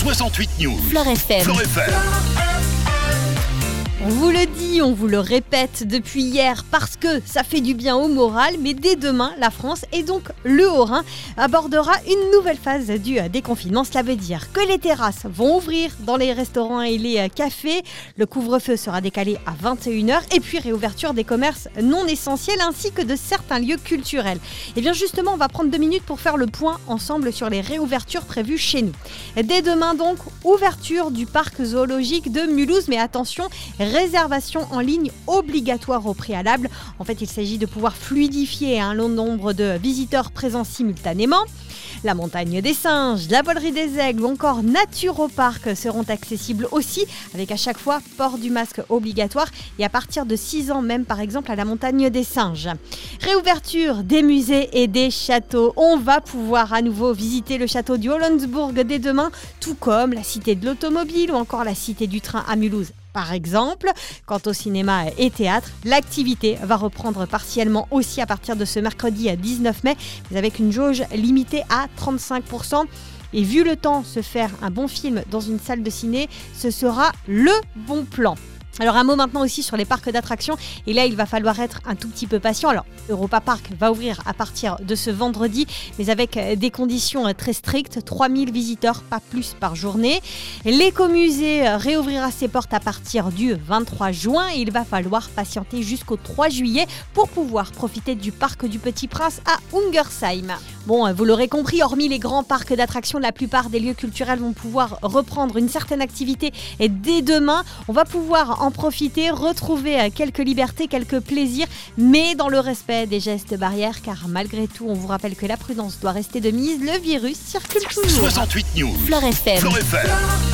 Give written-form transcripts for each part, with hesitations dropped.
68 News. Fleur FM. Fleur FM. On vous le dit, on vous le répète depuis hier parce que ça fait du bien au moral, mais dès demain, la France et donc le Haut-Rhin abordera une nouvelle phase du déconfinement. Cela veut dire que les terrasses vont ouvrir dans les restaurants et les cafés, le couvre-feu sera décalé à 21h et puis réouverture des commerces non essentiels ainsi que de certains lieux culturels. Et bien justement, on va prendre 2 minutes pour faire le point ensemble sur les réouvertures prévues chez nous. Dès demain donc, ouverture du parc zoologique de Mulhouse, mais attention, réservation en ligne obligatoire au préalable. En fait, il s'agit de pouvoir fluidifier un long nombre de visiteurs présents simultanément. La montagne des singes, la volerie des aigles ou encore Naturopark seront accessibles aussi, avec à chaque fois port du masque obligatoire et à partir de 6 ans même par exemple à la montagne des singes. Réouverture des musées et des châteaux. On va pouvoir à nouveau visiter le château du Hollandsbourg dès demain, tout comme la cité de l'automobile ou encore la cité du train à Mulhouse. Par exemple, quant au cinéma et théâtre, l'activité va reprendre partiellement aussi à partir de ce mercredi 19 mai, mais avec une jauge limitée à 35%. Et vu le temps, se faire un bon film dans une salle de ciné, ce sera le bon plan. Alors un mot maintenant aussi sur les parcs d'attractions, et là il va falloir être un tout petit peu patient. Alors Europa Park va ouvrir à partir de ce vendredi, mais avec des conditions très strictes, 3000 visiteurs, pas plus par journée. L'Écomusée réouvrira ses portes à partir du 23 juin et il va falloir patienter jusqu'au 3 juillet pour pouvoir profiter du parc du Petit Prince à Ungersheim. Bon, vous l'aurez compris, hormis les grands parcs d'attractions, la plupart des lieux culturels vont pouvoir reprendre une certaine activité et dès demain, on va pouvoir en profiter, retrouver quelques libertés, quelques plaisirs, mais dans le respect des gestes barrières, car malgré tout, on vous rappelle que la prudence doit rester de mise, le virus circule toujours. 68 News. Fleur FM. Fleur FM.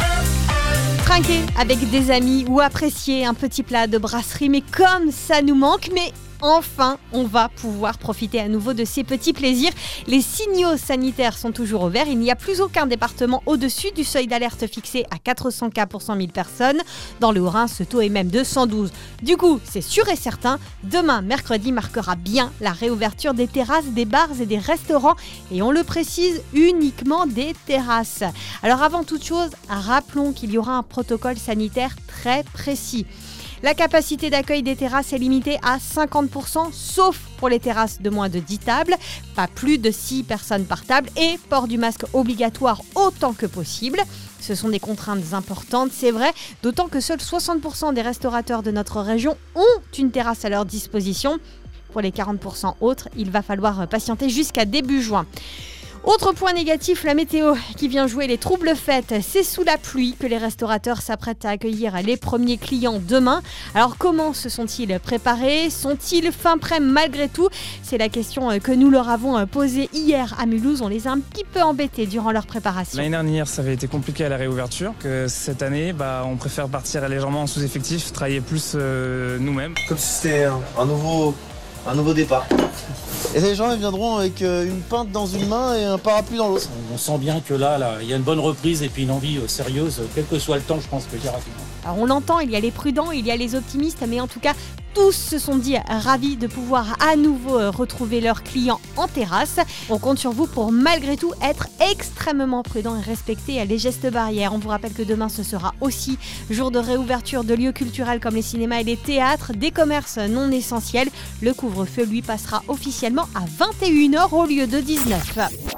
Trinquer avec des amis ou apprécier un petit plat de brasserie, mais comme ça nous manque, mais enfin, on va pouvoir profiter à nouveau de ces petits plaisirs. Les signaux sanitaires sont toujours au vert. Il n'y a plus aucun département au-dessus du seuil d'alerte fixé à 400 cas pour 100 000 personnes. Dans le Haut-Rhin, ce taux est même de 112. Du coup, c'est sûr et certain, demain, mercredi, marquera bien la réouverture des terrasses, des bars et des restaurants. Et on le précise, uniquement des terrasses. Alors avant toute chose, rappelons qu'il y aura un protocole sanitaire très précis. La capacité d'accueil des terrasses est limitée à 50%, sauf pour les terrasses de moins de 10 tables, pas plus de 6 personnes par table et port du masque obligatoire autant que possible. Ce sont des contraintes importantes, c'est vrai, d'autant que seuls 60% des restaurateurs de notre région ont une terrasse à leur disposition. Pour les 40% autres, il va falloir patienter jusqu'à début juin. Autre point négatif, la météo qui vient jouer les troubles fêtes. C'est sous la pluie que les restaurateurs s'apprêtent à accueillir les premiers clients demain. Alors comment se sont-ils préparés ? Sont-ils fin prêts malgré tout ? C'est la question que nous leur avons posée hier à Mulhouse. On les a un petit peu embêtés durant leur préparation. L'année dernière, ça avait été compliqué à la réouverture. Que cette année, on préfère partir légèrement en sous-effectif, travailler plus nous-mêmes. Comme si c'était un nouveau départ. Et les gens ils viendront avec une pinte dans une main et un parapluie dans l'autre. On sent bien que là, il y a une bonne reprise et puis une envie sérieuse, quel que soit le temps, je pense que j'y rapidement. Alors on l'entend, il y a les prudents, il y a les optimistes, mais en tout cas, tous se sont dit ravis de pouvoir à nouveau retrouver leurs clients en terrasse. On compte sur vous pour malgré tout être extrêmement prudent et respecter les gestes barrières. On vous rappelle que demain ce sera aussi jour de réouverture de lieux culturels comme les cinémas et les théâtres, des commerces non essentiels. Le couvre-feu lui passera officiellement à 21h au lieu de 19.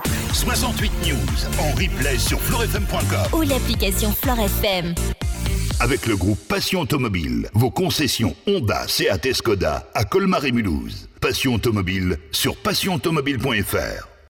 68 News en replay sur fleurfm.com. Ou l'application Fleur FM. Avec le groupe Passion Automobile, vos concessions Honda, Seat et Skoda à Colmar et Mulhouse. Passion Automobile sur passionautomobile.fr.